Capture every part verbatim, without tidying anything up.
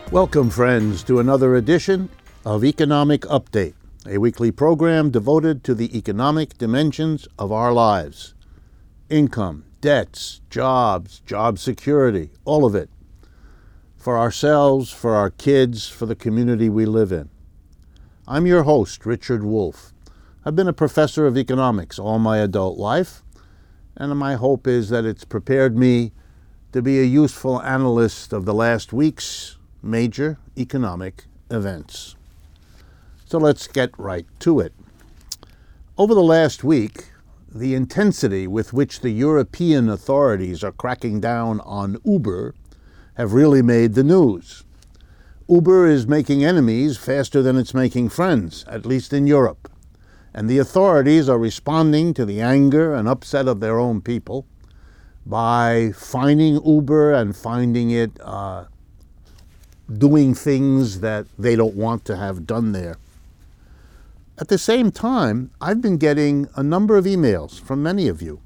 Welcome, friends, to another edition of Economic Update, a weekly program devoted to the economic dimensions of our lives. Income, debts, jobs, job security, all of it. For ourselves, for our kids, for the community we live in. I'm your host, Richard Wolff. I've been a professor of economics all my adult life, and my hope is that it's prepared me to be a useful analyst of the last week's major economic events. So let's get right to it. Over the last week, the intensity with which the European authorities are cracking down on Uber have really made the news. Uber is making enemies faster than it's making friends, at least in Europe. And the authorities are responding to the anger and upset of their own people by fining Uber and finding it uh, doing things that they don't want to have done there. At the same time, I've been getting a number of emails from many of you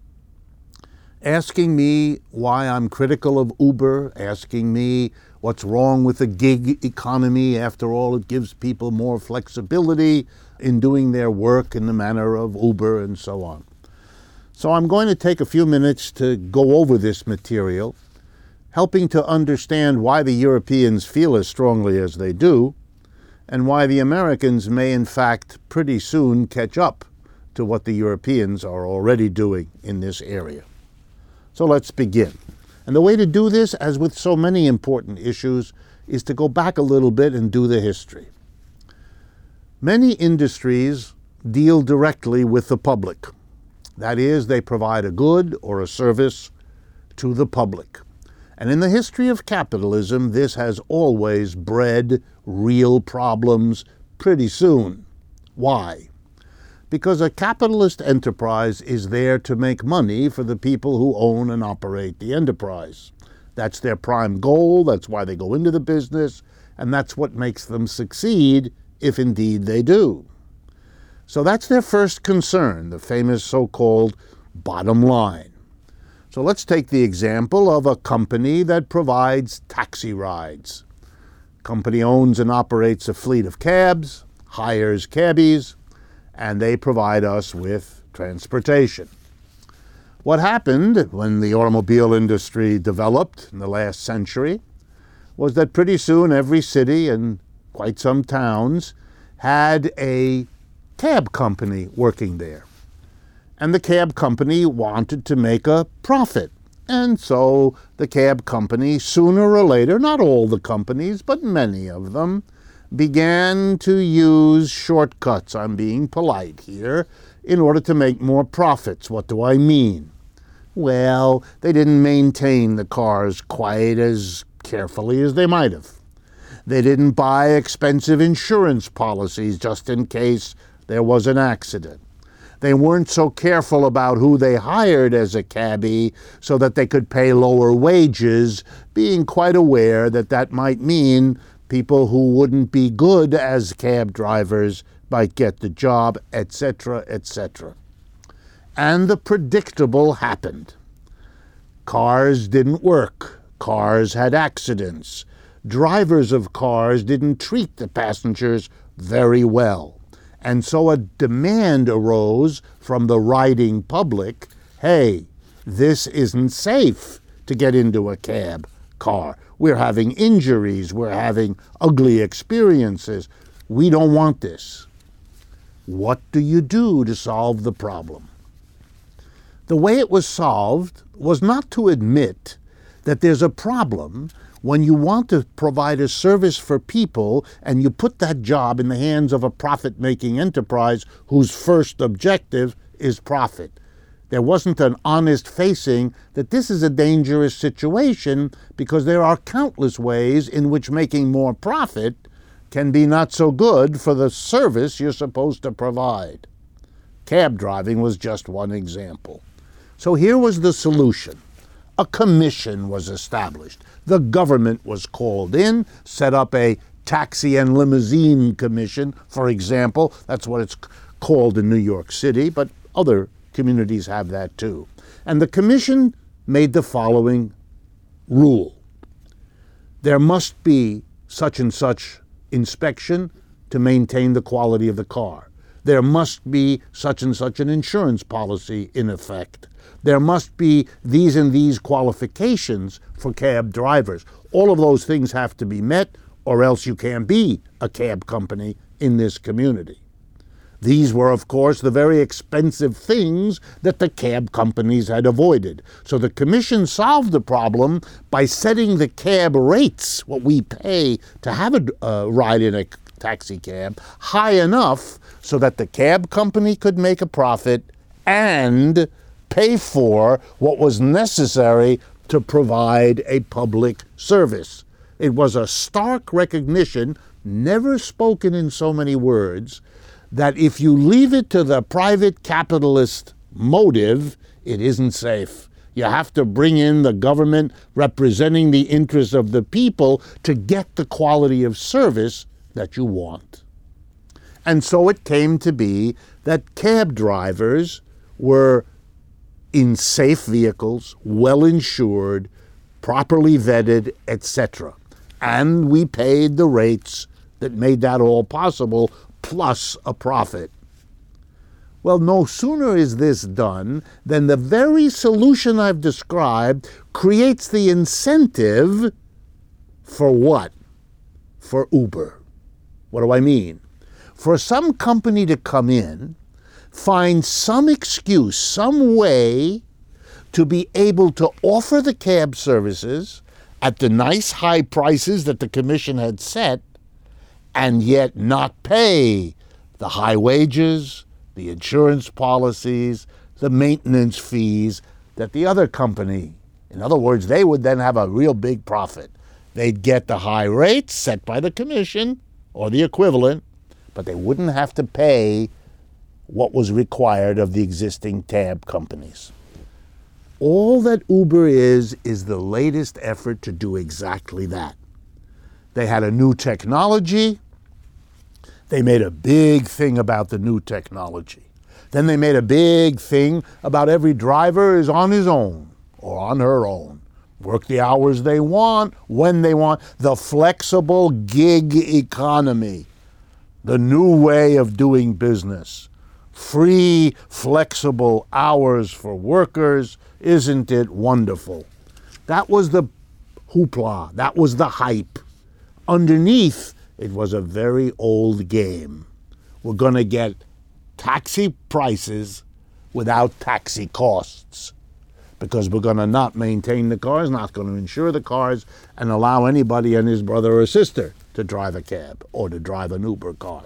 asking me why I'm critical of Uber, asking me what's wrong with the gig economy. After all, it gives people more flexibility in doing their work in the manner of Uber and so on. So I'm going to take a few minutes to go over this material, helping to understand why the Europeans feel as strongly as they do, and why the Americans may in fact pretty soon catch up to what the Europeans are already doing in this area. So let's begin. And the way to do this, as with so many important issues, is to go back a little bit and do the history. Many industries deal directly with the public. That is, they provide a good or a service to the public. And in the history of capitalism, this has always bred real problems pretty soon. Why? Because a capitalist enterprise is there to make money for the people who own and operate the enterprise. That's their prime goal, that's why they go into the business, and that's what makes them succeed, if indeed they do. So that's their first concern, the famous so-called bottom line. So let's take the example of a company that provides taxi rides. Company owns and operates a fleet of cabs, hires cabbies, and they provide us with transportation. What happened when the automobile industry developed in the last century was that pretty soon every city and quite some towns had a cab company working there. And the cab company wanted to make a profit. And so the cab company, sooner or later, not all the companies, but many of them, began to use shortcuts, I'm being polite here, in order to make more profits. What do I mean? Well, they didn't maintain the cars quite as carefully as they might have. They didn't buy expensive insurance policies just in case there was an accident. They weren't so careful about who they hired as a cabbie so that they could pay lower wages, being quite aware that that might mean people who wouldn't be good as cab drivers might get the job, et cetera, et cetera. And the predictable happened. Cars didn't work. Cars had accidents. Drivers of cars didn't treat the passengers very well. And so a demand arose from the riding public, hey, this isn't safe to get into a cab car. We're having injuries, we're having ugly experiences. We don't want this. What do you do to solve the problem? The way it was solved was not to admit that there's a problem when you want to provide a service for people and you put that job in the hands of a profit-making enterprise whose first objective is profit. There wasn't an honest facing that this is a dangerous situation because there are countless ways in which making more profit can be not so good for the service you're supposed to provide. Cab driving was just one example. So here was the solution. A commission was established. The government was called in, set up a taxi and limousine commission, for example. That's what it's called in New York City, but other communities have that too. And the commission made the following rule. There must be such and such inspection to maintain the quality of the car. There must be such and such an insurance policy in effect. There must be these and these qualifications for cab drivers. All of those things have to be met, or else you can't be a cab company in this community. These were, of course, the very expensive things that the cab companies had avoided. So the commission solved the problem by setting the cab rates, what we pay to have a uh, ride in a taxi cab, high enough so that the cab company could make a profit and pay for what was necessary to provide a public service. It was a stark recognition, never spoken in so many words, that if you leave it to the private capitalist motive, it isn't safe. You have to bring in the government representing the interests of the people to get the quality of service that you want. And so it came to be that cab drivers were in safe vehicles, well insured, properly vetted, et cetera. And we paid the rates that made that all possible, plus a profit. Well, no sooner is this done than the very solution I've described creates the incentive for what? For Uber. What do I mean? For some company to come in, find some excuse, some way to be able to offer the cab services at the nice high prices that the commission had set, and yet not pay the high wages, the insurance policies, the maintenance fees that the other company, in other words, they would then have a real big profit. They'd get the high rates set by the commission or the equivalent, but they wouldn't have to pay what was required of the existing cab companies. All that Uber is, is the latest effort to do exactly that. They had a new technology. They made a big thing about the new technology. Then they made a big thing about every driver is on his own or on her own. Work the hours they want, when they want. The flexible gig economy. The new way of doing business. Free, flexible hours for workers. Isn't it wonderful? That was the hoopla. That was the hype. Underneath, it was a very old game. We're going to get taxi prices without taxi costs because we're going to not maintain the cars, not going to insure the cars, and allow anybody and his brother or sister to drive a cab or to drive an Uber car.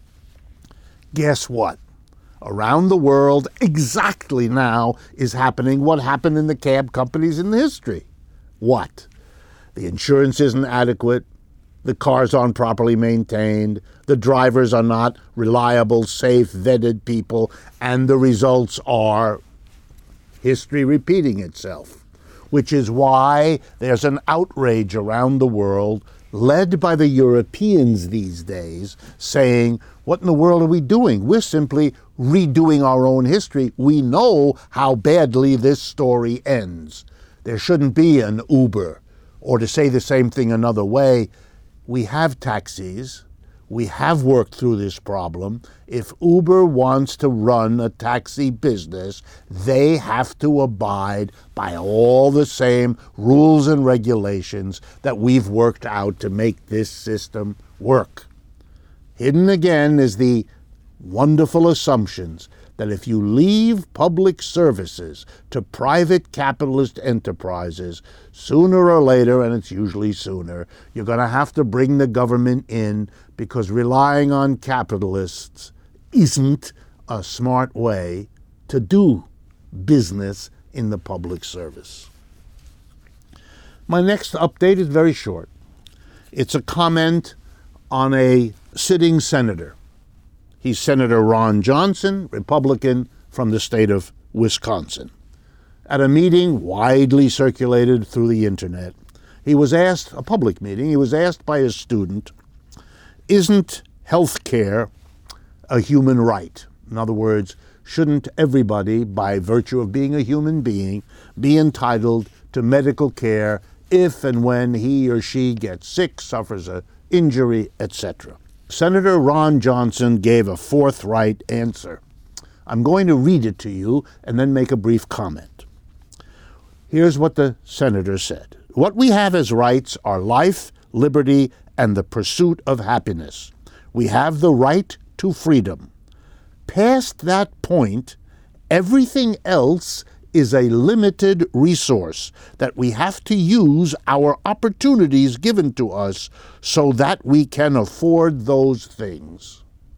Guess what? Around the world, exactly now is happening what happened in the cab companies in the history. What? The insurance isn't adequate. The cars aren't properly maintained, the drivers are not reliable, safe, vetted people, and the results are history repeating itself, which is why there's an outrage around the world, led by the Europeans these days, saying, what in the world are we doing? We're simply redoing our own history. We know how badly this story ends. There shouldn't be an Uber, or to say the same thing another way, we have taxis. We have worked through this problem. If Uber wants to run a taxi business, they have to abide by all the same rules and regulations that we've worked out to make this system work. Hidden again is the wonderful assumptions that if you leave public services to private capitalist enterprises, sooner or later, and it's usually sooner, you're going to have to bring the government in because relying on capitalists isn't a smart way to do business in the public service. My next update is very short. It's a comment on a sitting senator. He's Senator Ron Johnson, Republican from the state of Wisconsin. At a meeting widely circulated through the internet, he was asked, a public meeting, he was asked by a student, isn't health care a human right? In other words, shouldn't everybody, by virtue of being a human being, be entitled to medical care if and when he or she gets sick, suffers a injury, et cetera. Senator Ron Johnson gave a forthright answer. I'm going to read it to you and then make a brief comment. Here's what the senator said. What we have as rights are life, liberty, and the pursuit of happiness. We have the right to freedom. Past that point, everything else is a limited resource that we have to use our opportunities given to us so that we can afford those things.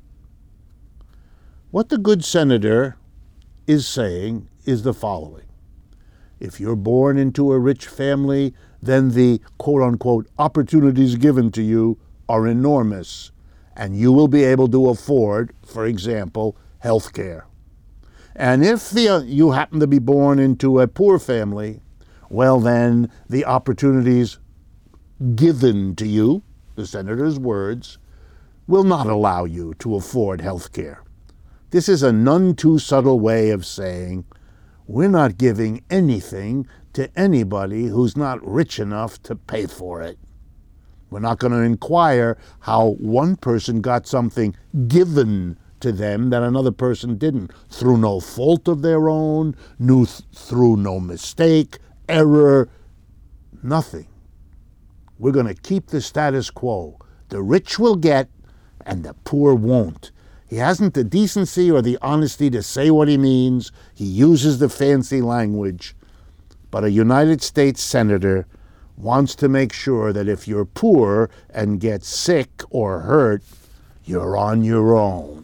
What the good senator is saying is the following. If you're born into a rich family, then the quote-unquote opportunities given to you are enormous, and you will be able to afford, for example, health care. And if the, uh, you happen to be born into a poor family, well then the opportunities given to you, the senator's words, will not allow you to afford health care. This is a none too subtle way of saying we're not giving anything to anybody who's not rich enough to pay for it. We're not going to inquire how one person got something given to them that another person didn't, through no fault of their own, new th- through no mistake, error, nothing. We're going to keep the status quo. The rich will get, and the poor won't. He hasn't the decency or the honesty to say what he means. He uses the fancy language. But a United States senator wants to make sure that if you're poor and get sick or hurt, you're on your own.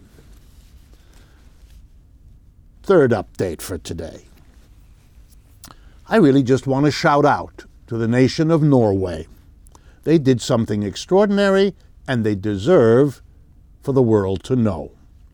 Third update for today. I really just want to shout out to the nation of Norway. They did something extraordinary, and they deserve for the world to know.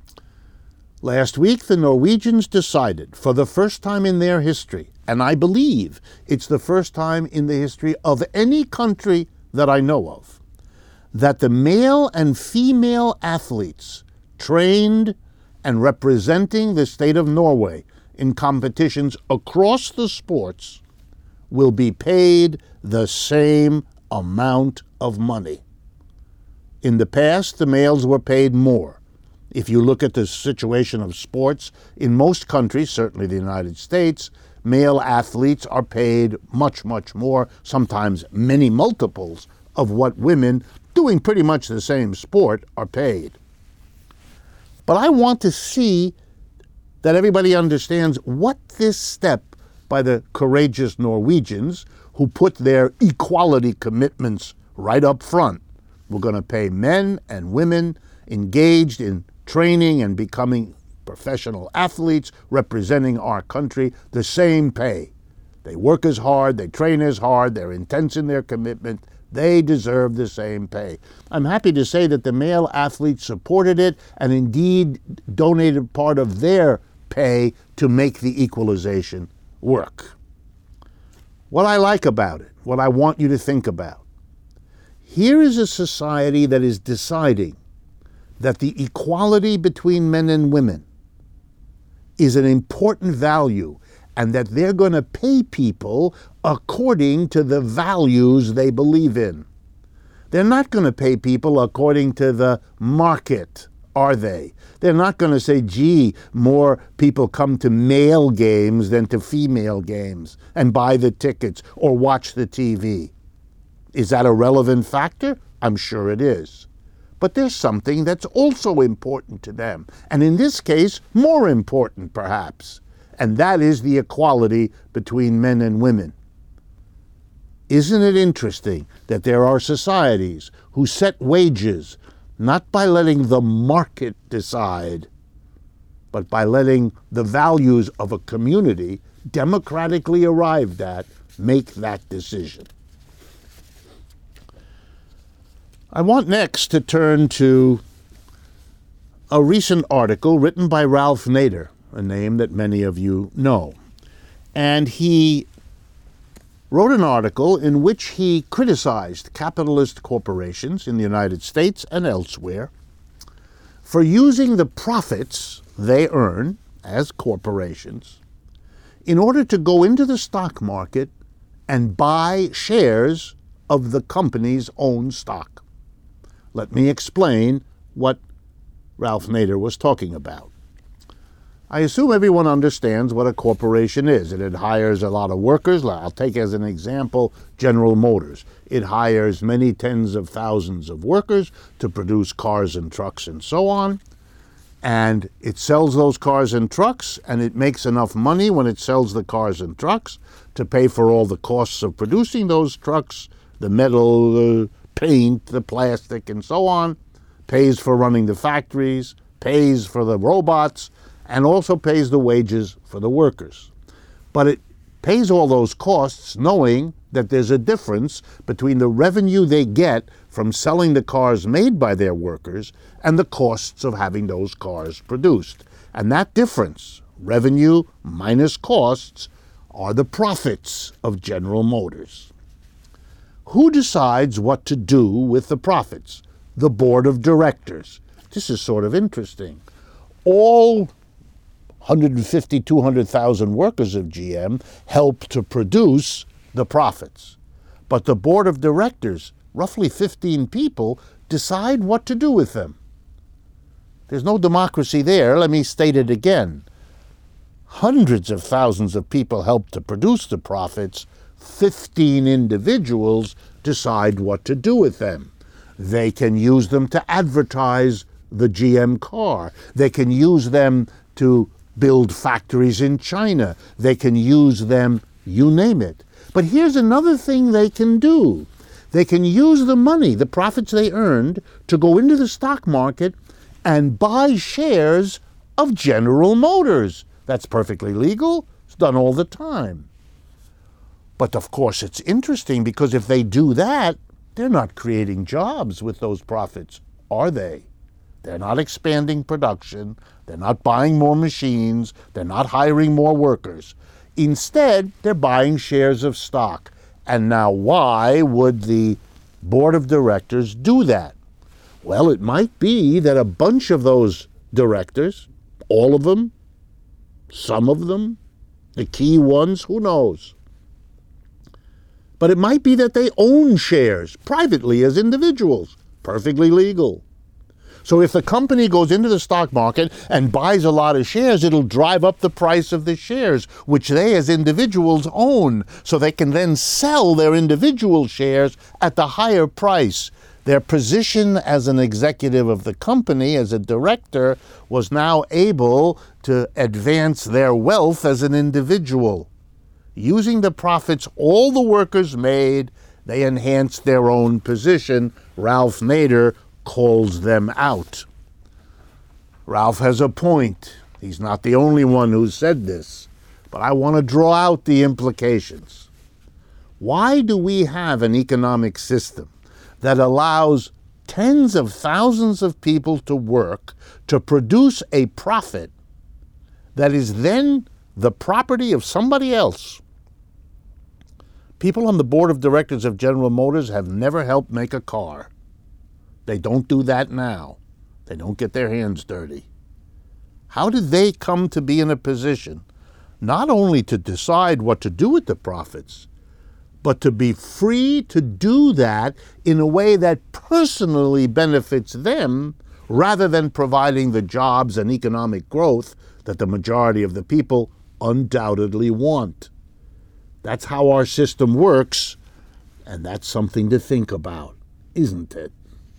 Last week, the Norwegians decided, for the first time in their history, and I believe it's the first time in the history of any country that I know of, that the male and female athletes trained and representing the state of Norway in competitions across the sports will be paid the same amount of money. In the past, the males were paid more. If you look at the situation of sports, in most countries, certainly the United States, male athletes are paid much, much more, sometimes many multiples of what women doing pretty much the same sport are paid. But I want to see that everybody understands what this step by the courageous Norwegians, who put their equality commitments right up front, we're going to pay men and women engaged in training and becoming professional athletes representing our country the same pay. They work as hard, they train as hard, they're intense in their commitment. They deserve the same pay. I'm happy to say that the male athletes supported it and indeed donated part of their pay to make the equalization work. What I like about it, what I want you to think about, here is a society that is deciding that the equality between men and women is an important value and that they're going to pay people according to the values they believe in. They're not going to pay people according to the market, are they? They're not going to say, gee, more people come to male games than to female games and buy the tickets or watch the T V. Is that a relevant factor? I'm sure it is. But there's something that's also important to them, and in this case, more important perhaps, and that is the equality between men and women. Isn't it interesting that there are societies who set wages not by letting the market decide, but by letting the values of a community democratically arrived at make that decision? I want next to turn to a recent article written by Ralph Nader, a name that many of you know. And he wrote an article in which he criticized capitalist corporations in the United States and elsewhere for using the profits they earn as corporations in order to go into the stock market and buy shares of the company's own stock. Let me explain what Ralph Nader was talking about. I assume everyone understands what a corporation is. It hires a lot of workers. I'll take as an example General Motors. It hires many tens of thousands of workers to produce cars and trucks and so on. And it sells those cars and trucks, and it makes enough money when it sells the cars and trucks to pay for all the costs of producing those trucks, the metal, the paint, the plastic, and so on, pays for running the factories, pays for the robots, and also pays the wages for the workers. But it pays all those costs knowing that there's a difference between the revenue they get from selling the cars made by their workers and the costs of having those cars produced. And that difference, revenue minus costs, are the profits of General Motors. Who decides what to do with the profits? The board of directors. This is sort of interesting. All one hundred fifty, two hundred thousand workers of G M help to produce the profits. But the board of directors, roughly fifteen people, decide what to do with them. There's no democracy there. Let me state it again. Hundreds of thousands of people help to produce the profits. fifteen individuals decide what to do with them. They can use them to advertise the G M car. They can use them to build factories in China. They can use them, you name it. But here's another thing they can do. They can use the money, the profits they earned, to go into the stock market and buy shares of General Motors. That's perfectly legal. It's done all the time. But of course it's interesting because if they do that, they're not creating jobs with those profits, are they? They're not expanding production. They're not buying more machines. They're not hiring more workers. Instead, they're buying shares of stock. And now why would the board of directors do that? Well, it might be that a bunch of those directors, all of them, some of them, the key ones, who knows? But it might be that they own shares privately as individuals, perfectly legal. So if the company goes into the stock market and buys a lot of shares, it'll drive up the price of the shares, which they as individuals own. So they can then sell their individual shares at the higher price. Their position as an executive of the company, as a director, was now able to advance their wealth as an individual. Using the profits all the workers made, they enhanced their own position. Ralph Nader calls them out. Ralph has a point. He's not the only one who said this, but I want to draw out the implications. Why do we have an economic system that allows tens of thousands of people to work to produce a profit that is then the property of somebody else? People on the board of directors of General Motors have never helped make a car. They don't do that now. They don't get their hands dirty. How did they come to be in a position not only to decide what to do with the profits, but to be free to do that in a way that personally benefits them rather than providing the jobs and economic growth that the majority of the people undoubtedly want? That's how our system works, and that's something to think about, isn't it?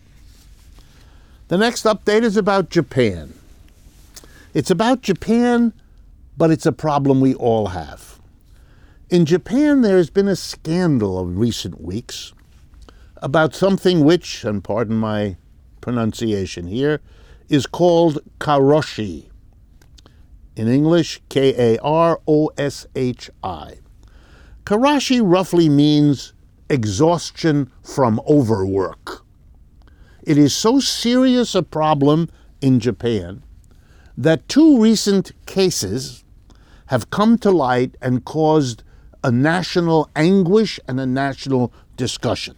The next update is about Japan. It's about Japan, but it's a problem we all have. In Japan, there has been a scandal of recent weeks about something which, and pardon my pronunciation here, is called karoshi. In English, K A R O S H I. Karoshi roughly means exhaustion from overwork. It is so serious a problem in Japan that two recent cases have come to light and caused a national anguish and a national discussion.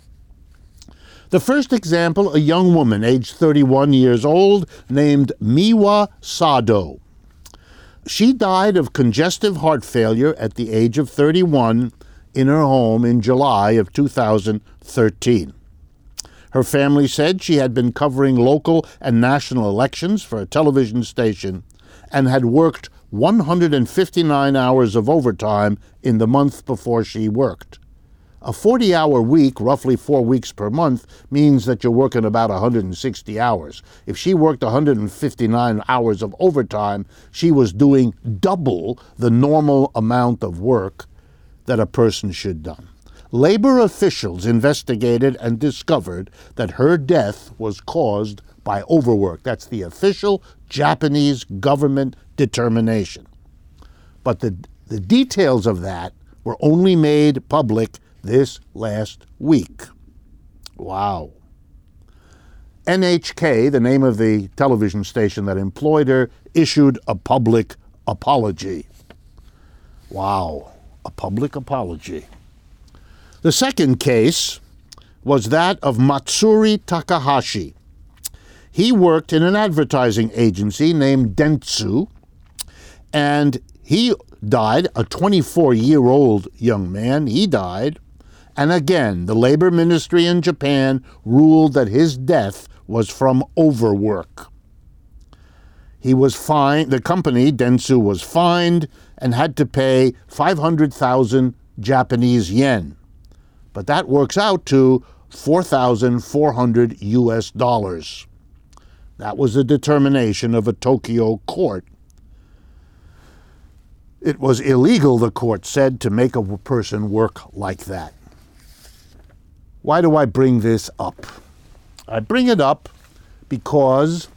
The first example, a young woman, aged thirty-one years old, named Miwa Sado. She died of congestive heart failure at the age of thirty-one in her home in July of two thousand thirteen. Her family said she had been covering local and national elections for a television station and had worked one hundred fifty-nine hours of overtime in the month before she worked. A forty-hour week, roughly four weeks per month, means that you're working about one hundred sixty hours. If she worked one hundred fifty-nine hours of overtime, she was doing double the normal amount of work that a person should do. Labor officials investigated and discovered that her death was caused by overwork. That's the official Japanese government determination. But the, the details of that were only made public this last week. Wow. N H K, the name of the television station that employed her, issued a public apology. Wow, a public apology. The second case was that of Matsuri Takahashi. He worked in an advertising agency named Dentsu, and he died, a twenty-four-year-old young man. He died. And again, the labor ministry in Japan ruled that his death was from overwork. He was fined, the company, Dentsu, was fined and had to pay five hundred thousand Japanese yen. But that works out to four thousand four hundred U S dollars. That was the determination of a Tokyo court. It was illegal, the court said, to make a person work like that. Why do I bring this up? I bring it up because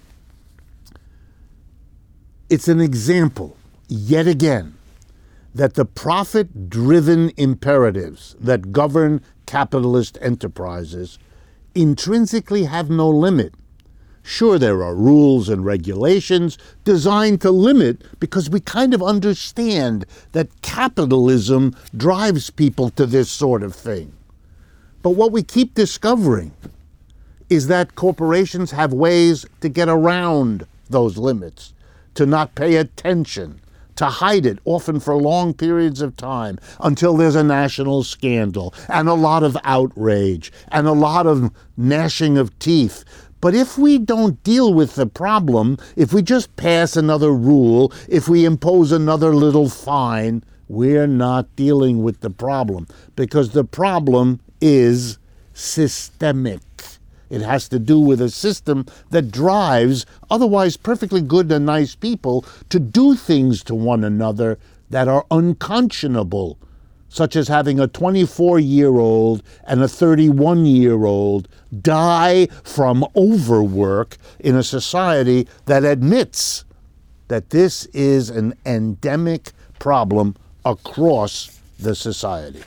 it's an example, yet again, that the profit-driven imperatives that govern capitalist enterprises intrinsically have no limit. Sure, there are rules and regulations designed to limit because we kind of understand that capitalism drives people to this sort of thing. But what we keep discovering is that corporations have ways to get around those limits, to not pay attention, to hide it, often for long periods of time, until there's a national scandal and a lot of outrage and a lot of gnashing of teeth. But if we don't deal with the problem, if we just pass another rule, if we impose another little fine, we're not dealing with the problem, because the problem is systemic. It has to do with a system that drives otherwise perfectly good and nice people to do things to one another that are unconscionable, such as having a twenty-four-year-old and a thirty-one-year-old die from overwork in a society that admits that this is an endemic problem across the society.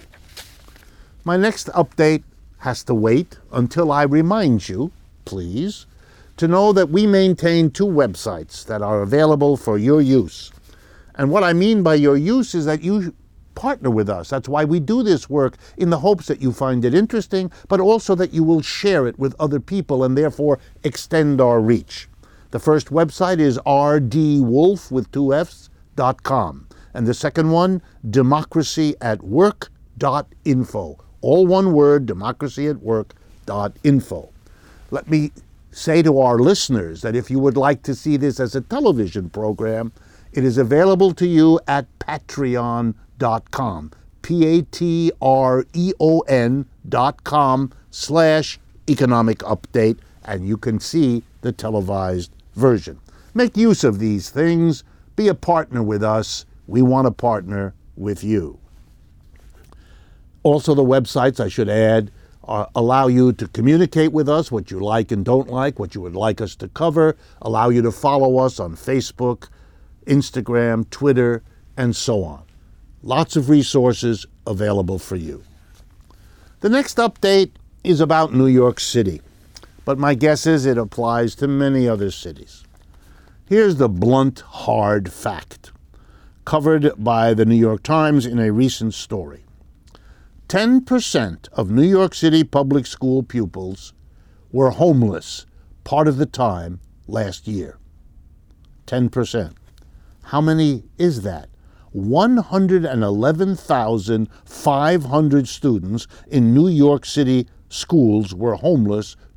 My next update has to wait until I remind you, please, to know that we maintain two websites that are available for your use. And what I mean by your use is that you partner with us. That's why we do this work, in the hopes that you find it interesting, but also that you will share it with other people and therefore extend our reach. The first website is r d wolf with two F's dot com. And the second one, democracy at work dot info. All one word, democracy at work dot info. Let me say to our listeners that if you would like to see this as a television program, it is available to you at patreon dot com. P A T R E O N dot com slash economic update, and you can see the televised version. Make use of these things. Be a partner with us. We want to partner with you. Also, the websites, I should add, uh, allow you to communicate with us, what you like and don't like, what you would like us to cover, allow you to follow us on Facebook, Instagram, Twitter, and so on. Lots of resources available for you. The next update is about New York City, but my guess is it applies to many other cities. Here's the blunt, hard fact, covered by the New York Times in a recent story. ten percent of New York City public school pupils were homeless part of the time last year. ten percent. How many is that? one hundred eleven thousand five hundred students in New York City schools were homeless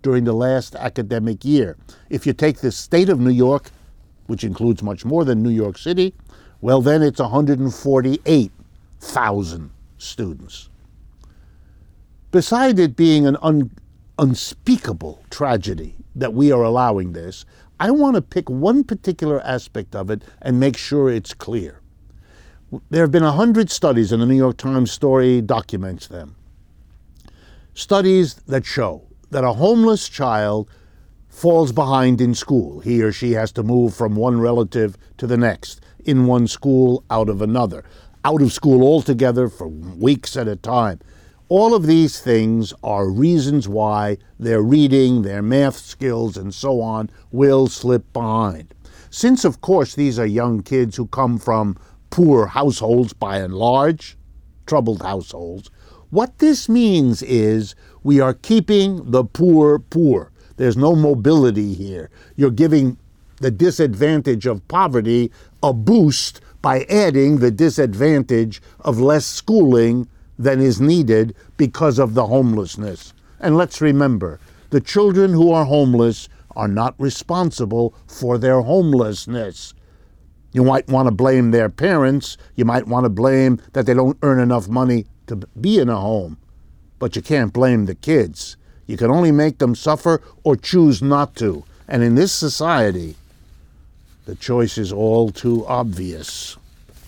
during the last academic year. If you take the state of New York, which includes much more than New York City, well, then it's one hundred forty-eight thousand students. Beside it being an un- unspeakable tragedy that we are allowing this, I want to pick one particular aspect of it and make sure it's clear. There have been one hundred studies, and the New York Times story documents them. Studies that show that a homeless child falls behind in school. He or she has to move from one relative to the next, in one school, out of another, out of school altogether for weeks at a time. All of these things are reasons why their reading, their math skills, and so on will slip behind. Since, of course, these are young kids who come from poor households by and large, troubled households, what this means is we are keeping the poor poor. There's no mobility here. You're giving the disadvantage of poverty a boost by adding the disadvantage of less schooling than is needed because of the homelessness. And let's remember, the children who are homeless are not responsible for their homelessness. You might want to blame their parents. You might want to blame that they don't earn enough money to be in a home. But you can't blame the kids. You can only make them suffer or choose not to. And in this society, the choice is all too obvious.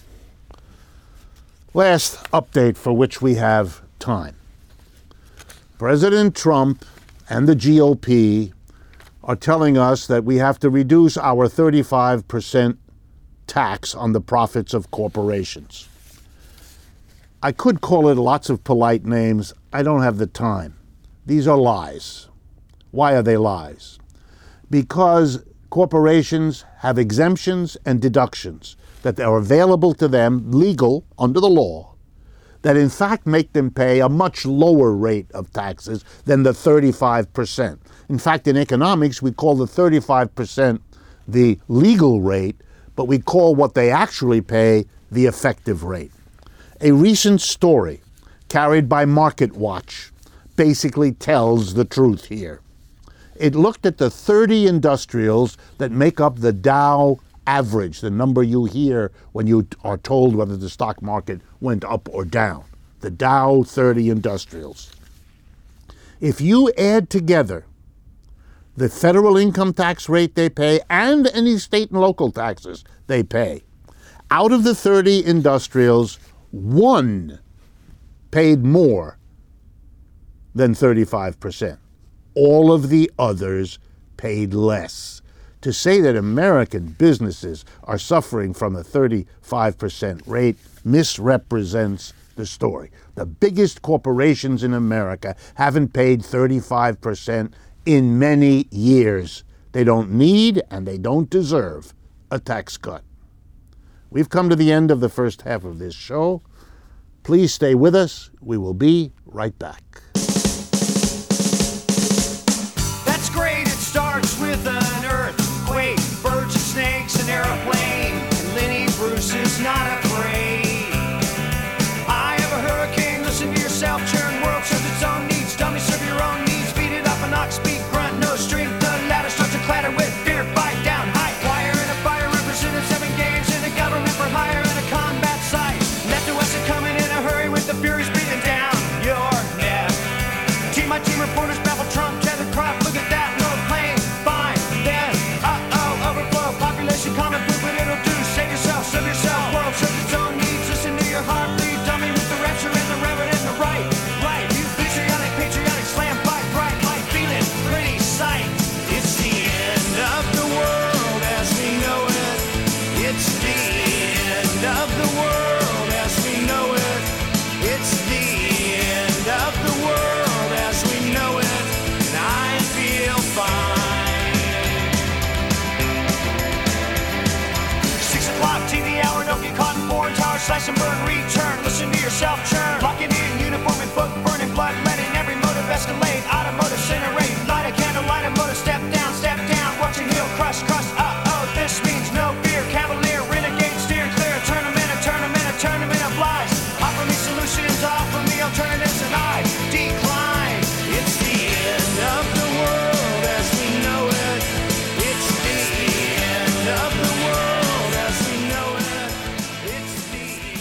Last update for which we have time. President Trump and the G O P are telling us that we have to reduce our thirty-five percent tax on the profits of corporations. I could call it lots of polite names. I don't have the time. These are lies. Why are they lies? Because corporations have exemptions and deductions that are available to them, legal, under the law, that in fact make them pay a much lower rate of taxes than the thirty-five percent. In fact, in economics, we call the thirty-five percent the legal rate, but we call what they actually pay the effective rate. A recent story carried by MarketWatch basically tells the truth here. It looked at the thirty industrials that make up the Dow average, the number you hear when you are told whether the stock market went up or down. The Dow thirty industrials. If you add together the federal income tax rate they pay and any state and local taxes they pay, out of the thirty industrials, one paid more than thirty-five percent. All of the others paid less. To say that American businesses are suffering from a thirty-five percent rate misrepresents the story. The biggest corporations in America haven't paid thirty-five percent in many years. They don't need and they don't deserve a tax cut. We've come to the end of the first half of this show. Please stay with us. We will be right back. That's great. It starts with an earthquake, birds and snakes, an airplane, and Lenny Bruce is not afraid. I have a hurricane. Listen to yourself. Churn world serves its own needs. Dummy serve your own needs. Beat it up and knock, speak, grunt, no strength. The ladder starts to clatter with fear. Bite down, high wire and a fire represented seven games in a government for hire and a combat site. Left to west and coming in a hurry with the furies breathing down your neck. Team my team reporters baffle Trump, tethered crop. Look at that, no plane, fine. Then, uh-oh, overflow, population common food, but it'll do. Save yourself, serve yourself, world serves its own needs. Listen to your heart bleed, dummy with the rapture and the reverend and the right. Right, you patriotic, patriotic, slam, fight, bright, light, feeling, pretty sight. It's the end of the world as we know it. It's the end of the world as we know it. It's the end of the world as we know it. And I feel fine. Six o'clock T V hour, don't get caught in foreign tower, slash and burn, return. Listen to yourself churn. Locking in uniform and book, burning blood, letting every motive escalate. Automotive incinerate, light a candle, light a motor, step down, step down. Watch your heel crush, crush. Uh-oh, this means no fear. Cavalier, renegade, steer clear. Tournament, a tournament, a tournament of lies. Offer me solutions, offer me alternatives, and I decline. It's the end of the world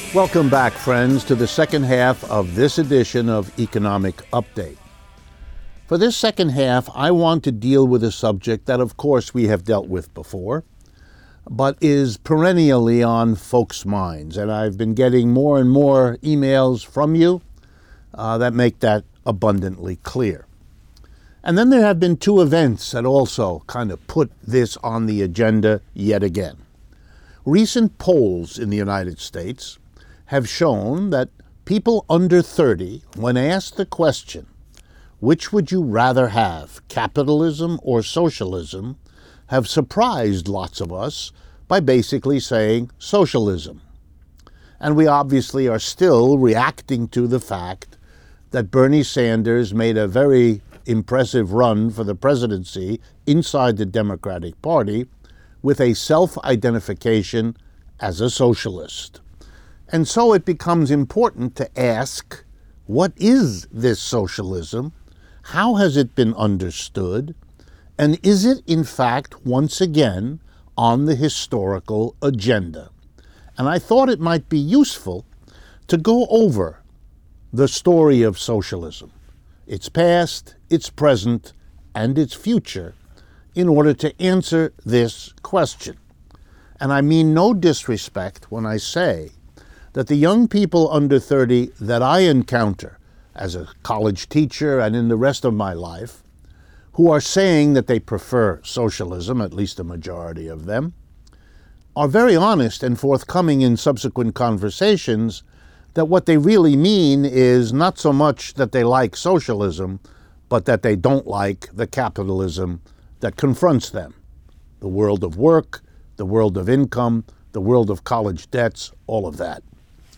Welcome back, friends, to the second half of this edition of Economic Update. For this second half, I want to deal with a subject that, of course, we have dealt with before, but is perennially on folks' minds. And I've been getting more and more emails from you uh, that make that abundantly clear. And then there have been two events that also kind of put this on the agenda yet again. Recent polls in the United States have shown that people under thirty, when asked the question, which would you rather have, capitalism or socialism, have surprised lots of us by basically saying socialism. And we obviously are still reacting to the fact that Bernie Sanders made a very impressive run for the presidency inside the Democratic Party with a self-identification as a socialist. And so it becomes important to ask, what is this socialism? How has it been understood? And is it, in fact, once again, on the historical agenda? And I thought it might be useful to go over the story of socialism, its past, its present, and its future, in order to answer this question. And I mean no disrespect when I say that the young people under thirty that I encounter as a college teacher and in the rest of my life, who are saying that they prefer socialism, at least a majority of them, are very honest and forthcoming in subsequent conversations that what they really mean is not so much that they like socialism, but that they don't like the capitalism that confronts them. The world of work, the world of income, the world of college debts, all of that.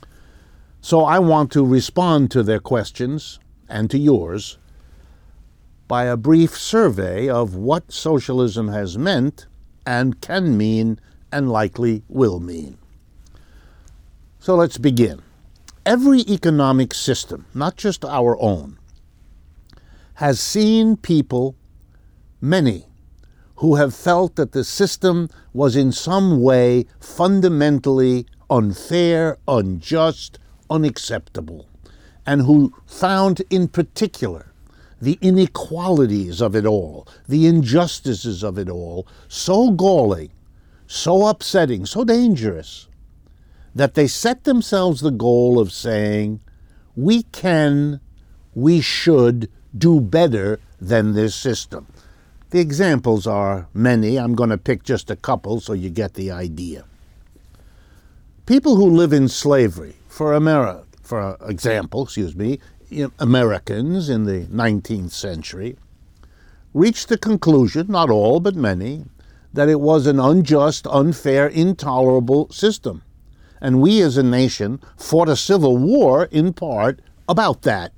So I want to respond to their questions and to yours by a brief survey of what socialism has meant and can mean and likely will mean. So let's begin. Every economic system, not just our own, has seen people, many, who have felt that the system was in some way fundamentally unfair, unjust, unacceptable, and who found in particular the inequalities of it all, the injustices of it all, so galling, so upsetting, so dangerous, that they set themselves the goal of saying, we can, we should do better than this system. The examples are many. I'm going to pick just a couple so you get the idea. People who live in slavery, for America, for example, excuse me, Americans in the nineteenth century, reached the conclusion, not all but many, that it was an unjust, unfair, intolerable system. And we as a nation fought a civil war in part about that.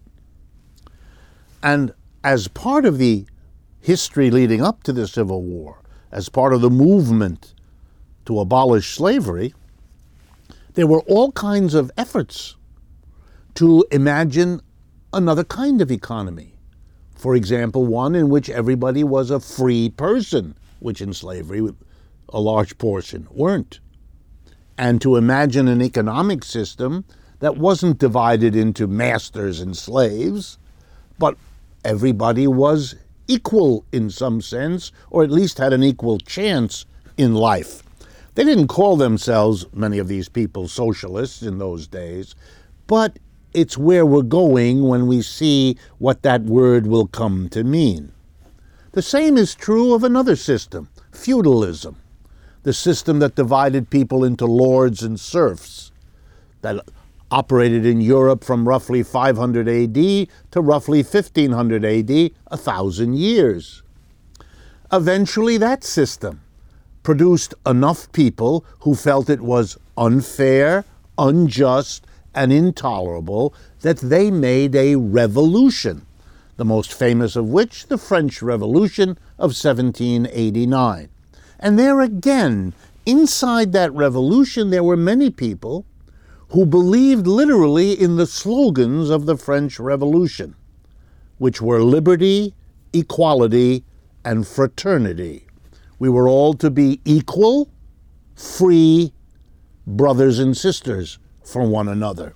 And as part of the history leading up to the Civil War, as part of the movement to abolish slavery, there were all kinds of efforts to imagine another kind of economy. For example, one in which everybody was a free person, which in slavery a large portion weren't. And to imagine an economic system that wasn't divided into masters and slaves, but everybody was equal in some sense, or at least had an equal chance in life. They didn't call themselves, many of these people, socialists in those days, but it's where we're going when we see what that word will come to mean. The same is true of another system, feudalism, the system that divided people into lords and serfs, that operated in Europe from roughly five hundred A D to roughly fifteen hundred A D, a thousand years. Eventually, that system produced enough people who felt it was unfair, unjust, and intolerable that they made a revolution, the most famous of which, the French Revolution of seventeen eighty-nine. And there again, inside that revolution, there were many people who believed literally in the slogans of the French Revolution, which were liberty, equality, and fraternity. We were all to be equal, free, brothers and sisters, for one another.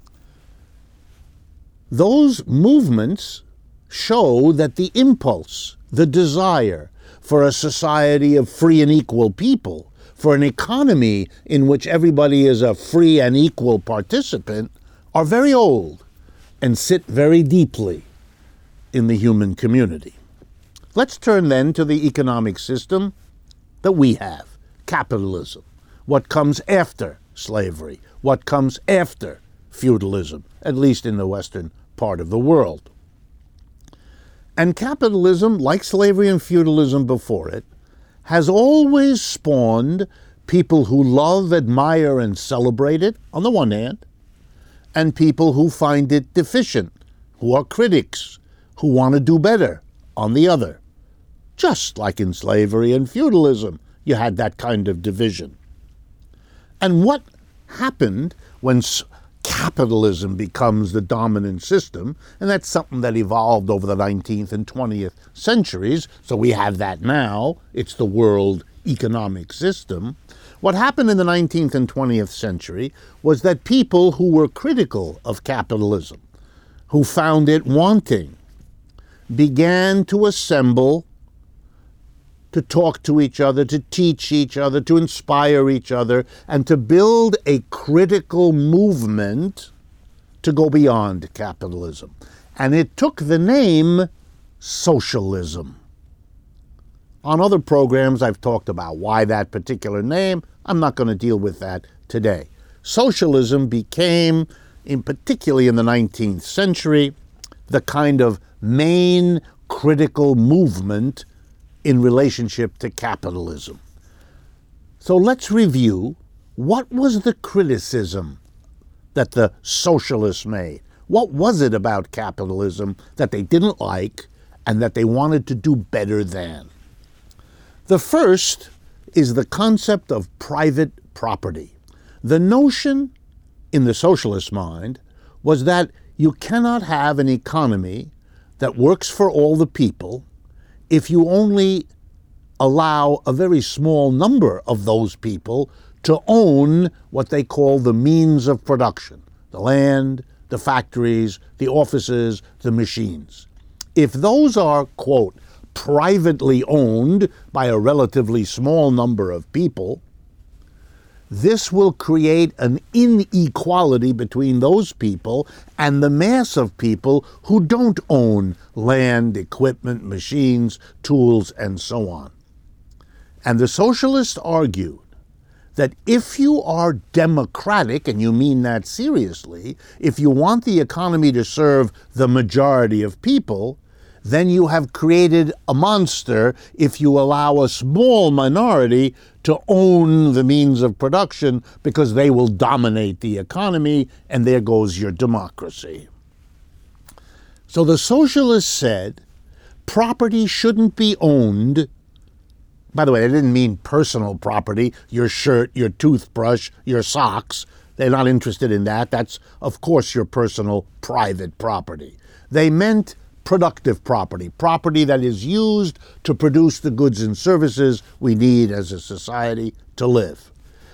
Those movements show that the impulse, the desire for a society of free and equal people, for an economy in which everybody is a free and equal participant, are very old and sit very deeply in the human community. Let's turn then to the economic system that we have, capitalism. What comes after slavery? What comes after feudalism, at least in the western part of the world? And capitalism, like slavery and feudalism before it, has always spawned people who love, admire, and celebrate it, on the one hand, and people who find it deficient, who are critics, who want to do better, on the other. Just like in slavery and feudalism, you had that kind of division. And what happened when capitalism becomes the dominant system, and that's something that evolved over the nineteenth and twentieth centuries, so we have that now, it's the world economic system. What happened in the nineteenth and twentieth century was that people who were critical of capitalism, who found it wanting, began to assemble to talk to each other, to teach each other, to inspire each other, and to build a critical movement to go beyond capitalism. And it took the name socialism. On other programs, I've talked about why that particular name. I'm not going to deal with that today. Socialism became, in particularly in the nineteenth century, the kind of main critical movement in relationship to capitalism. So let's review what was the criticism that the socialists made. What was it about capitalism that they didn't like and that they wanted to do better than? The first is the concept of private property. The notion in the socialist mind was that you cannot have an economy that works for all the people if you only allow a very small number of those people to own what they call the means of production, the land, the factories, the offices, the machines. If those are, quote, privately owned by a relatively small number of people, this will create an inequality between those people and the mass of people who don't own land, equipment, machines, tools, and so on. And the socialists argued that if you are democratic, and you mean that seriously, if you want the economy to serve the majority of people, then you have created a monster if you allow a small minority to own the means of production, because they will dominate the economy, and there goes your democracy. So the socialists said property shouldn't be owned. By the way, they didn't mean personal property, your shirt, your toothbrush, your socks. They're not interested in that. That's, of course, your personal private property. They meant productive property, property that is used to produce the goods and services we need as a society to live.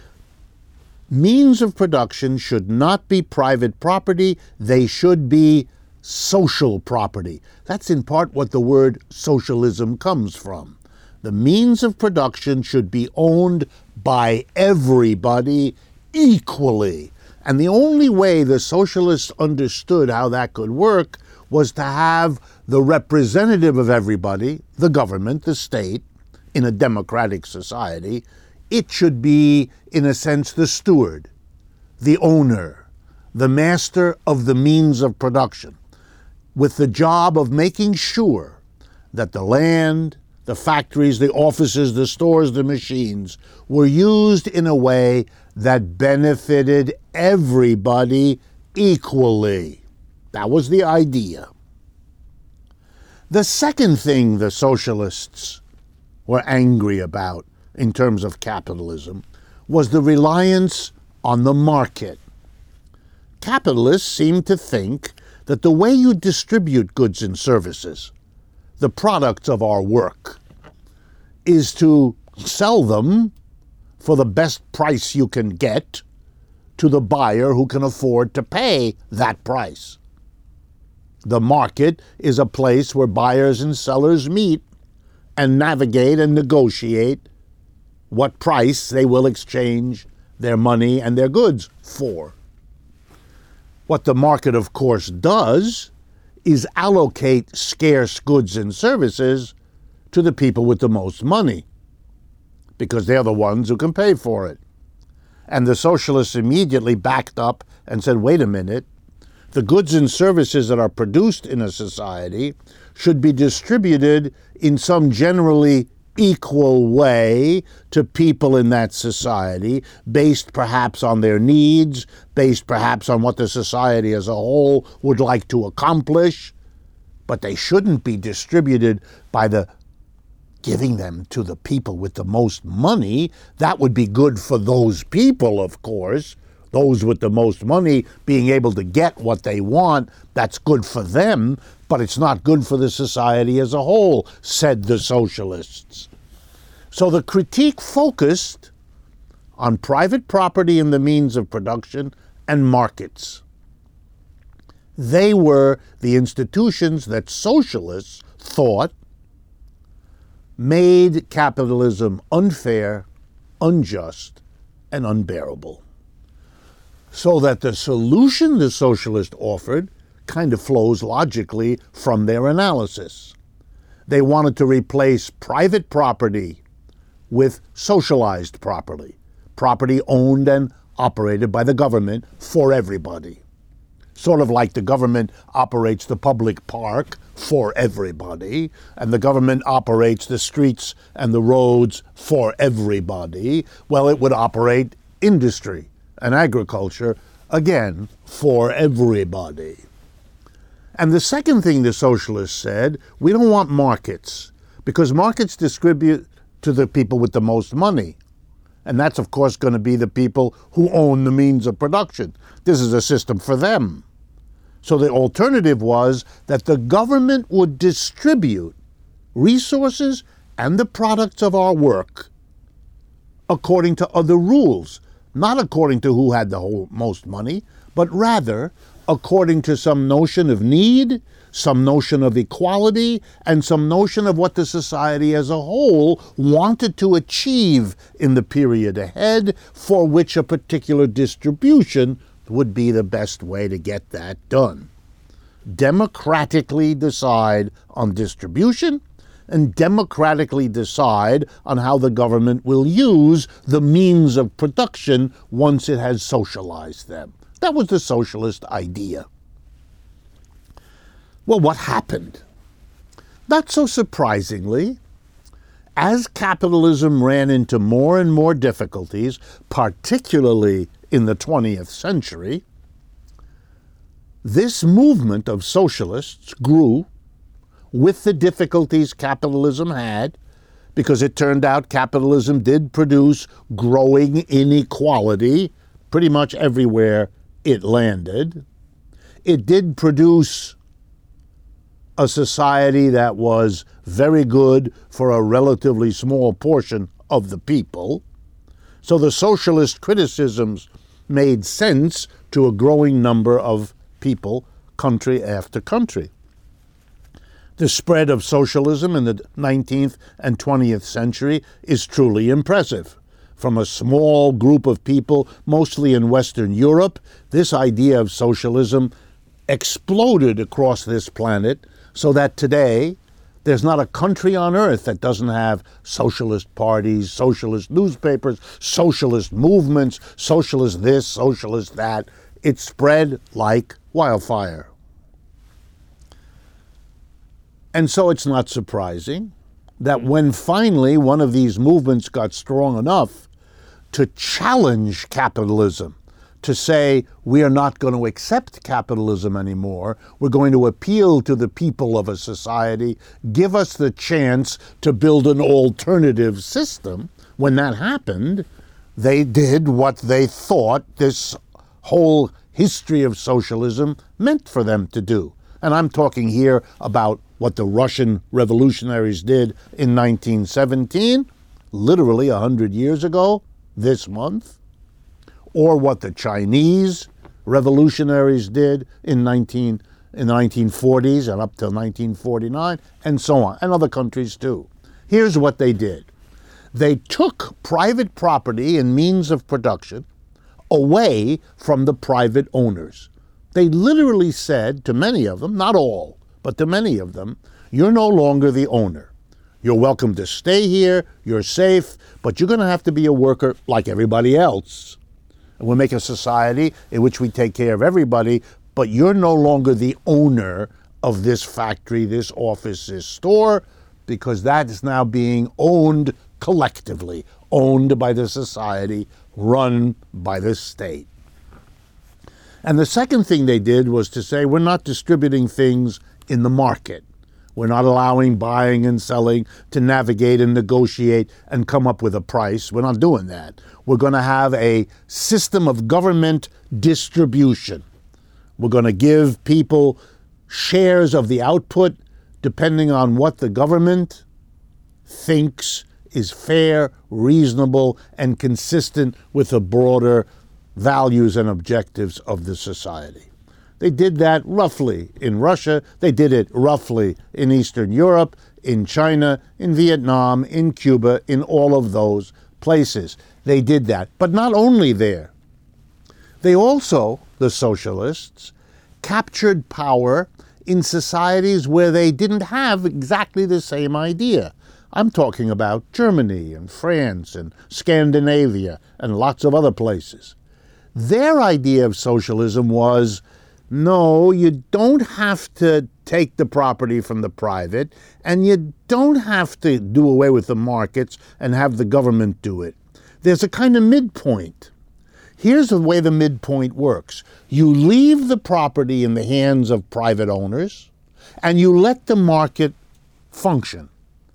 Means of production should not be private property, they should be social property. That's in part what the word socialism comes from. The means of production should be owned by everybody equally. And the only way the socialists understood how that could work was to have the representative of everybody, the government, the state, in a democratic society. It should be, in a sense, the steward, the owner, the master of the means of production, with the job of making sure that the land, the factories, the offices, the stores, the machines were used in a way that benefited everybody equally. That was the idea. The second thing the socialists were angry about in terms of capitalism was the reliance on the market. Capitalists seem to think that the way you distribute goods and services, the products of our work, is to sell them for the best price you can get to the buyer who can afford to pay that price. The market is a place where buyers and sellers meet and navigate and negotiate what price they will exchange their money and their goods for. What the market, of course, does is allocate scarce goods and services to the people with the most money, because they're the ones who can pay for it. And the socialists immediately backed up and said, wait a minute, the goods and services that are produced in a society should be distributed in some generally equal way to people in that society, based perhaps on their needs, based perhaps on what the society as a whole would like to accomplish, but they shouldn't be distributed by the giving them to the people with the most money. That would be good for those people, of course. Those with the most money being able to get what they want, that's good for them, but it's not good for the society as a whole, said the socialists. So the critique focused on private property and the means of production and markets. They were the institutions that socialists thought made capitalism unfair, unjust, and unbearable. So that the solution the socialists offered kind of flows logically from their analysis. They wanted to replace private property with socialized property, property owned and operated by the government for everybody. Sort of like the government operates the public park for everybody, and the government operates the streets and the roads for everybody. Well, it would operate industry and agriculture, again, for everybody. And the second thing the socialists said, we don't want markets, because markets distribute to the people with the most money. And that's, of course, going to be the people who own the means of production. This is a system for them. So the alternative was that the government would distribute resources and the products of our work according to other rules, not according to who had the whole, most money, but rather according to some notion of need, some notion of equality, and some notion of what the society as a whole wanted to achieve in the period ahead, for which a particular distribution would be the best way to get that done. Democratically decide on distribution, and democratically decide on how the government will use the means of production once it has socialized them. That was the socialist idea. Well, what happened? Not so surprisingly, as capitalism ran into more and more difficulties, particularly in the twentieth century, this movement of socialists grew with the difficulties capitalism had, because it turned out capitalism did produce growing inequality pretty much everywhere it landed. It did produce a society that was very good for a relatively small portion of the people. So the socialist criticisms made sense to a growing number of people, country after country. The spread of socialism in the nineteenth and twentieth century is truly impressive. From a small group of people, mostly in Western Europe, this idea of socialism exploded across this planet, so that today there's not a country on earth that doesn't have socialist parties, socialist newspapers, socialist movements, socialist this, socialist that. It spread like wildfire. And so it's not surprising that when finally one of these movements got strong enough to challenge capitalism, to say, we are not going to accept capitalism anymore, we're going to appeal to the people of a society, give us the chance to build an alternative system. When that happened, they did what they thought this whole history of socialism meant for them to do. And I'm talking here about what the Russian revolutionaries did in nineteen seventeen, literally one hundred years ago, this month, or what the Chinese revolutionaries did in nineteen in the nineteen forties and up till nineteen forty-nine, and so on, and other countries too. Here's what they did. They took private property and means of production away from the private owners. They literally said to many of them, not all, but to many of them, you're no longer the owner. You're welcome to stay here, you're safe, but you're going to have to be a worker like everybody else. And we'll make a society in which we take care of everybody, but you're no longer the owner of this factory, this office, this store, because that is now being owned collectively, owned by the society, run by the state. And the second thing they did was to say, we're not distributing things in the market. We're not allowing buying and selling to navigate and negotiate and come up with a price. We're not doing that. We're going to have a system of government distribution. We're going to give people shares of the output depending on what the government thinks is fair, reasonable, and consistent with the broader values and objectives of the society. They did that roughly in Russia. They did it roughly in Eastern Europe, in China, in Vietnam, in Cuba, in all of those places. They did that. But not only there. They also, the socialists, captured power in societies where they didn't have exactly the same idea. I'm talking about Germany and France and Scandinavia and lots of other places. Their idea of socialism was, no, you don't have to take the property from the private, and you don't have to do away with the markets and have the government do it. There's a kind of midpoint. Here's the way the midpoint works. You leave the property in the hands of private owners, and you let the market function.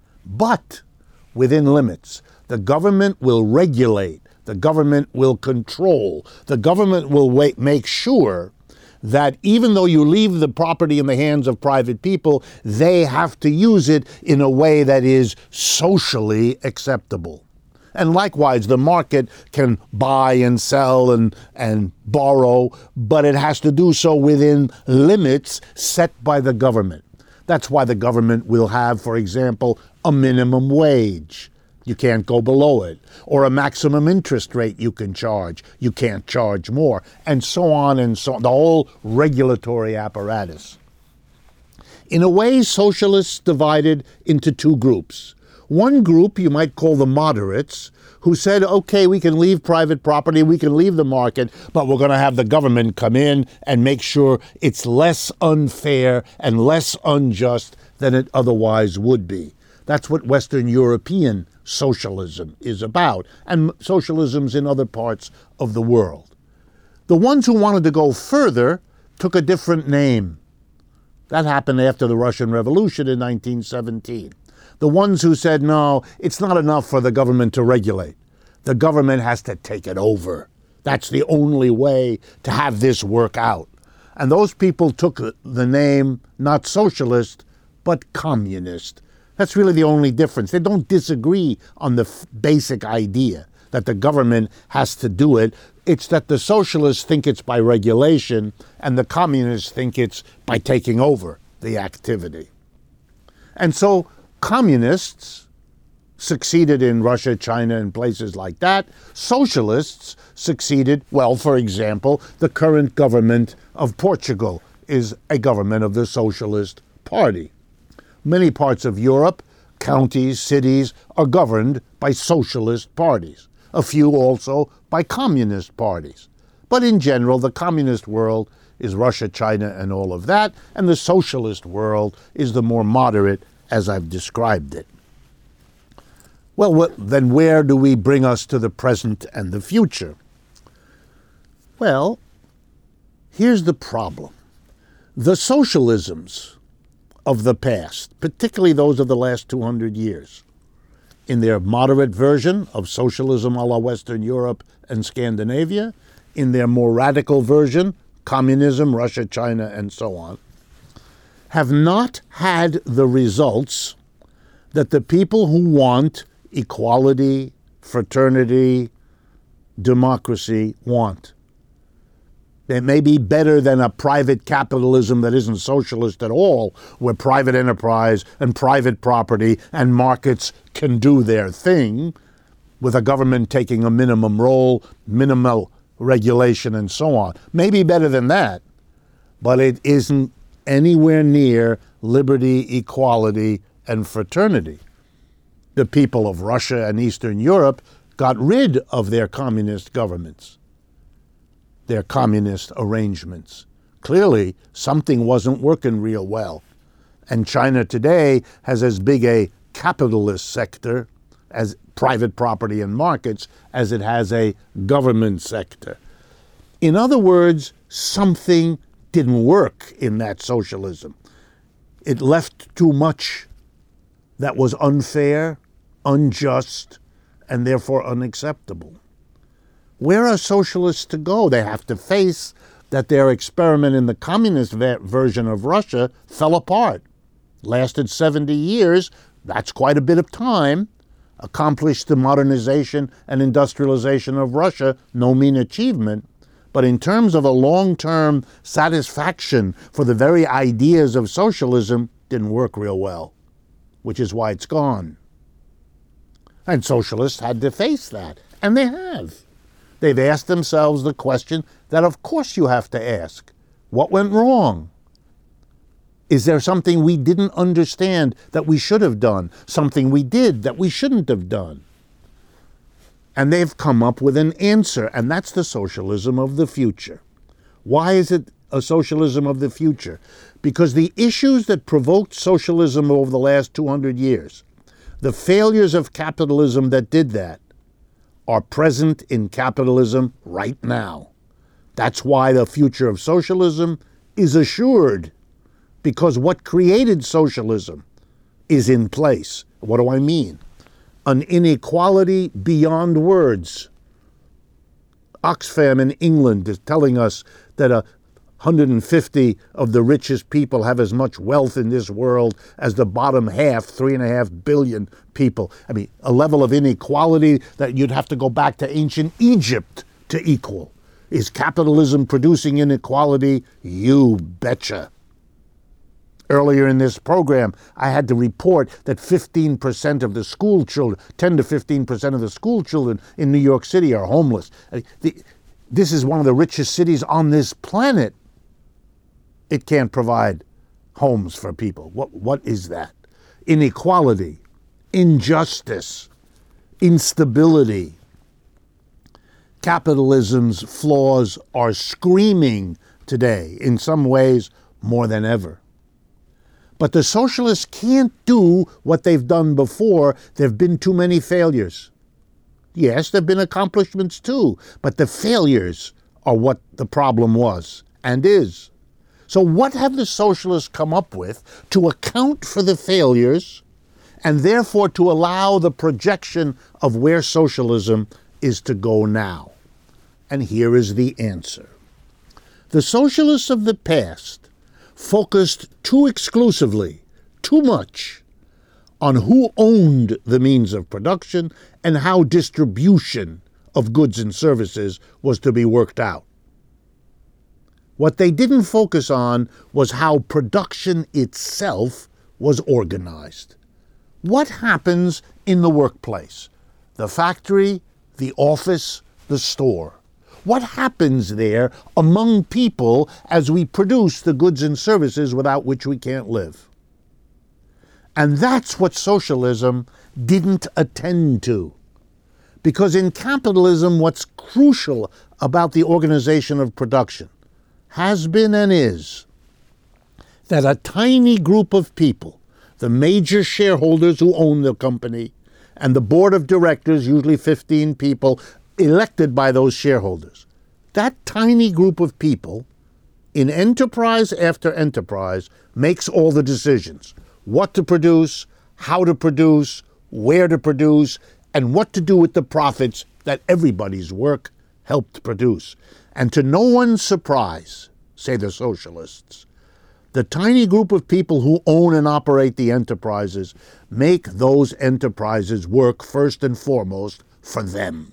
But within limits. The government will regulate. The government will control. The government will wait, make sure that even though you leave the property in the hands of private people, they have to use it in a way that is socially acceptable. And likewise, the market can buy and sell and, and borrow, but it has to do so within limits set by the government. That's why the government will have, for example, a minimum wage. You can't go below it. Or a maximum interest rate you can charge. You can't charge more. And so on and so on. The whole regulatory apparatus. In a way, socialists divided into two groups. One group you might call the moderates, who said, okay, we can leave private property, we can leave the market, but we're going to have the government come in and make sure it's less unfair and less unjust than it otherwise would be. That's what Western European socialism is about, and socialisms in other parts of the world. The ones who wanted to go further took a different name. That happened after the Russian Revolution in nineteen seventeen. The ones who said, no, it's not enough for the government to regulate. The government has to take it over. That's the only way to have this work out. And those people took the name, not socialist, but communist. That's really the only difference. They don't disagree on the f- basic idea that the government has to do it. It's that the socialists think it's by regulation and the communists think it's by taking over the activity. And so communists succeeded in Russia, China, and places like that. Socialists succeeded, well, for example, the current government of Portugal is a government of the Socialist Party. Many parts of Europe, counties, cities, are governed by socialist parties. A few also by communist parties. But in general, the communist world is Russia, China, and all of that, and the socialist world is the more moderate, as I've described it. Well, what, then where do we bring us to the present and the future? Well, here's the problem. The socialisms of the past, particularly those of the last two hundred years, in their moderate version of socialism a la Western Europe and Scandinavia, in their more radical version, communism, Russia, China, and so on, have not had the results that the people who want equality, fraternity, democracy want. It may be better than a private capitalism that isn't socialist at all, where private enterprise and private property and markets can do their thing, with a government taking a minimum role, minimal regulation, and so on. Maybe better than that, but it isn't anywhere near liberty, equality, and fraternity. The people of Russia and Eastern Europe got rid of their communist governments, their communist arrangements. Clearly, something wasn't working real well. And China today has as big a capitalist sector as private property and markets as it has a government sector. In other words, something didn't work in that socialism. It left too much that was unfair, unjust, and therefore unacceptable. Where are socialists to go? They have to face that their experiment in the communist ver- version of Russia fell apart. Lasted seventy years, that's quite a bit of time. Accomplished the modernization and industrialization of Russia, no mean achievement. But in terms of a long-term satisfaction for the very ideas of socialism, didn't work real well, which is why it's gone. And socialists had to face that, and they have. They've asked themselves the question that of course you have to ask. What went wrong? Is there something we didn't understand that we should have done? Something we did that we shouldn't have done? And they've come up with an answer, and that's the socialism of the future. Why is it a socialism of the future? Because the issues that provoked socialism over the last two hundred years, the failures of capitalism that did that, are present in capitalism right now. That's why the future of socialism is assured, because what created socialism is in place. What do I mean? An inequality beyond words. Oxfam in England is telling us that a one hundred fifty of the richest people have as much wealth in this world as the bottom half, three and a half billion people. I mean, a level of inequality that you'd have to go back to ancient Egypt to equal. Is capitalism producing inequality? You betcha. Earlier in this program, I had to report that fifteen percent of the school children, ten to fifteen percent of the school children in New York City are homeless. This is one of the richest cities on this planet. It can't provide homes for people. What, what is that? Inequality, injustice, instability. Capitalism's flaws are screaming today, in some ways more than ever. But the socialists can't do what they've done before. There have been too many failures. Yes, there have been accomplishments too, but the failures are what the problem was and is. So what have the socialists come up with to account for the failures and therefore to allow the projection of where socialism is to go now? And here is the answer. The socialists of the past focused too exclusively, too much, on who owned the means of production and how distribution of goods and services was to be worked out. What they didn't focus on was how production itself was organized. What happens in the workplace? The factory, the office, the store. What happens there among people as we produce the goods and services without which we can't live? And that's what socialism didn't attend to. Because in capitalism, what's crucial about the organization of production has been and is that a tiny group of people, the major shareholders who own the company, and the board of directors, usually fifteen people, elected by those shareholders, that tiny group of people in enterprise after enterprise makes all the decisions. What to produce, how to produce, where to produce, and what to do with the profits that everybody's work helped produce. And to no one's surprise, say the socialists, the tiny group of people who own and operate the enterprises make those enterprises work first and foremost for them.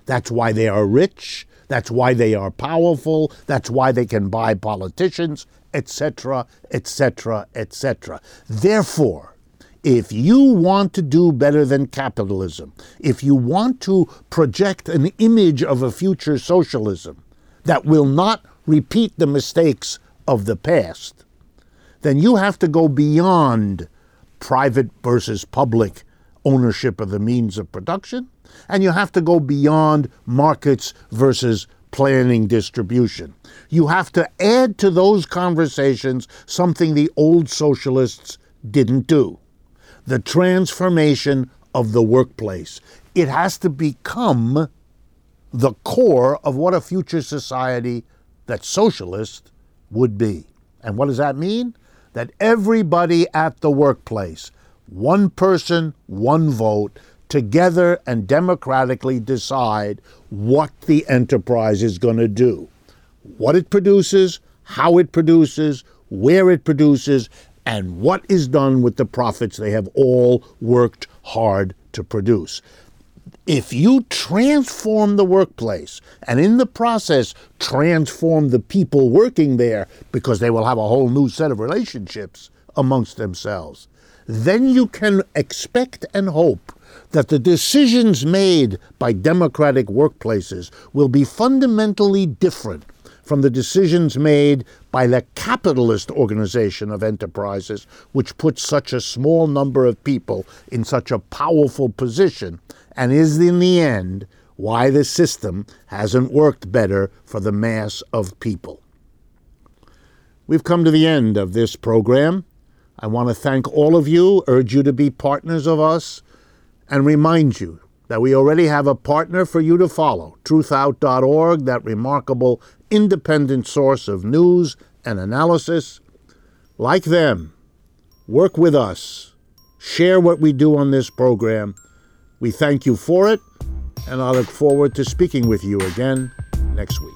That's why they are rich. That's why they are powerful. That's why they can buy politicians, et cetera, et cetera, et cetera. Therefore, if you want to do better than capitalism, if you want to project an image of a future socialism that will not repeat the mistakes of the past, then you have to go beyond private versus public ownership of the means of production, and you have to go beyond markets versus planning distribution. You have to add to those conversations something the old socialists didn't do: the transformation of the workplace. It has to become the core of what a future society that socialist would be. And what does that mean? That everybody at the workplace, one person, one vote, together and democratically decide what the enterprise is going to do, what it produces, how it produces, where it produces, and what is done with the profits they have all worked hard to produce. If you transform the workplace and in the process transform the people working there, because they will have a whole new set of relationships amongst themselves, then you can expect and hope that the decisions made by democratic workplaces will be fundamentally different from the decisions made by the capitalist organization of enterprises, which puts such a small number of people in such a powerful position, and is in the end why the system hasn't worked better for the mass of people. We've come to the end of this program. I want to thank all of you, urge you to be partners of us, and remind you that we already have a partner for you to follow, truth out dot org, that remarkable independent source of news and analysis. Like them, work with us, share what we do on this program. We thank you for it, and I look forward to speaking with you again next week.